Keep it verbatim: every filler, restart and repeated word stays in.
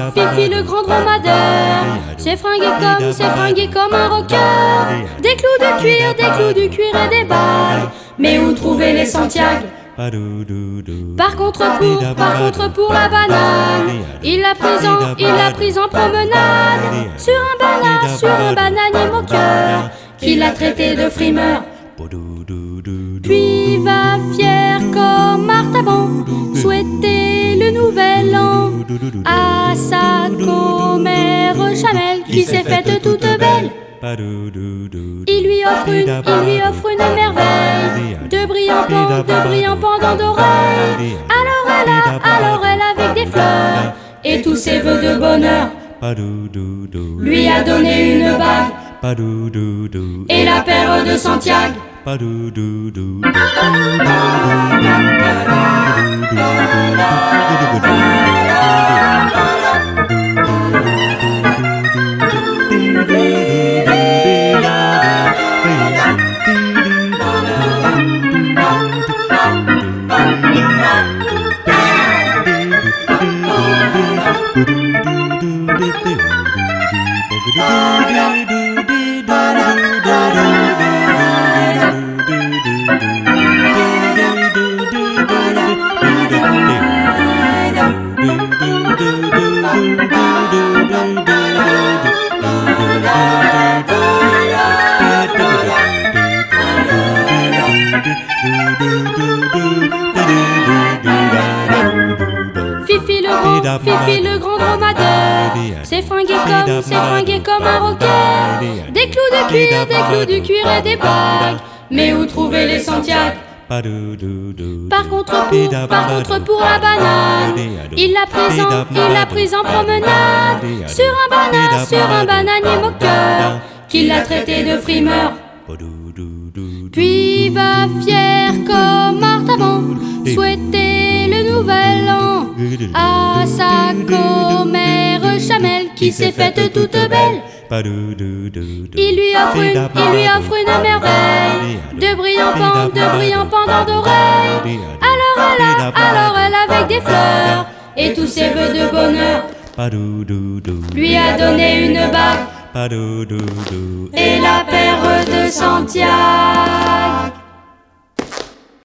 Fifi le grand dromadaire s'est fringué comme, s'est fringué comme un rocker. Des clous de cuir, des clous du cuir et des bagues. Mais où trouver les Santiago? Par contre pour, par contre pour la banane, il l'a prise en, il l'a prise en promenade. Sur un banane, sur un bananier moqueur, qui l'a traité de frimeur. Puis va fier comme Martaban souhaiter le nouvel an à sa commère Chamel qui s'est faite toute belle. Il lui offre une, il lui offre une merveille, de brillants pendants, de brillants pendants d'oreilles. Alors elle a, alors elle avec des fleurs et tous ses vœux de bonheur, lui a donné une bague et la paire de Santiago. Fifi le grand, Fifi le grand dromadaire s'est fringué comme, s'est fringué comme un rocker. Des clous de cuir, des clous du cuir et des bagues. Mais où trouver les Santiago? Par contre pour, par contre pour la banane, il l'a prise en, il l'a prise en promenade. Sur un banane, sur un bananier moqueur, qui l'a traité de frimeur. Puis va fier comme Martaban souhaiter le nouvel an à sa commère Chamel qui s'est faite toute belle. Il lui offre une, il lui offre une merveille, de brillants pendants, de brillants pendants d'oreilles. Alors elle a, alors elle avec des fleurs et tous ses vœux de bonheur, lui a donné une bague et la paire de Santiago.